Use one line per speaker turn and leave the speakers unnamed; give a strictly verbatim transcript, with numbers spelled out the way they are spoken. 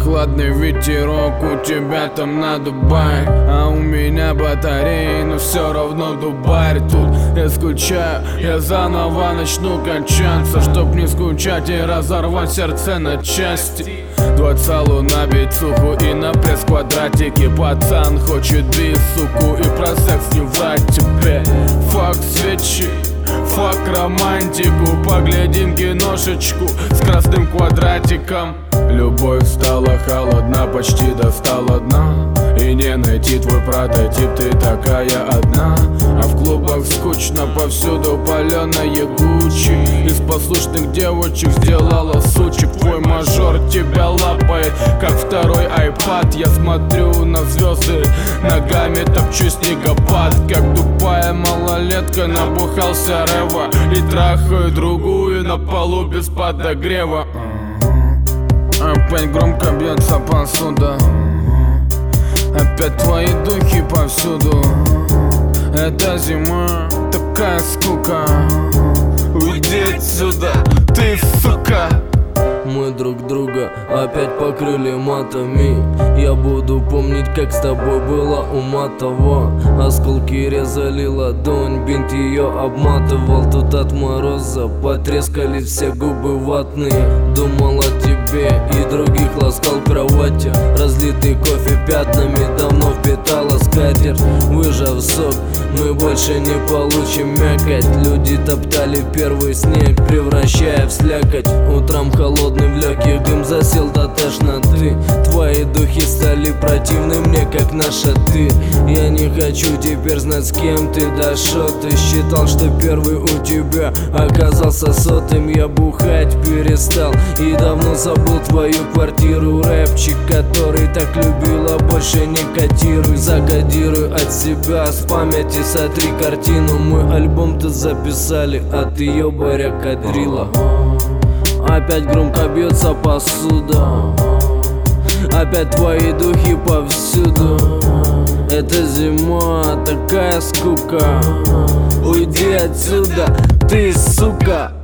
Прохладный ветерок у тебя там на Дубай, а у меня батареи, но все равно Дубарь. Тут я скучаю, я заново начну качаться, чтоб не скучать и разорвать сердце на части. Два цалу на бицуху и на пресс-квадратике. Пацан хочет бить, суку, и про секс не врать тебе. Фак свечи, фак романтику, поглядим киношечку с красным квадратиком. Любовь стала холодна, почти достала дна, и не найти твой прототип, ты такая одна. А в клубах скучно, повсюду паленая Гуччи. Из послушных девочек сделала сучек. Твой мажор тебя лапает, как второй айпад. Я смотрю на звезды, ногами топчу снегопад. Как тупая малолетка набухался рева и трахаю другую на полу без подогрева. Опять громко бьется посуда, опять твои духи повсюду. Это зима, такая скука. Уйди отсюда, ты сука.
Мы друг друга опять покрыли матами. Я буду помнить, как с тобой было у Матова. Осколки резали ладонь, бинт ее обматывал. Тут от мороза потрескали все губы ватные. Думал о тебе и других ласкал кровати. Разлитый кофе пятнами давно впитала скатерть. Выжав сок, мы больше не получим мякоть. Люди топтали первый снег, превращая в слякоть. Утром холодный в легких дым засел до тошноты. Твои духи стали противны мне, как наша ты. Я не хочу теперь знать, с кем ты дошел. Ты считал, что первый у тебя оказался сотым. Я бухать перестал и давно забыл твою квартиру. Рэпчик, который так любила, больше не котируй. Закодируй от себя, с памяти сотри картину. Мы альбом-то записали, а ты ёбаря кадрила. Опять громко бьется посуда, опять твои духи повсюду. Это зима, такая скука. Уйди отсюда, ты сука.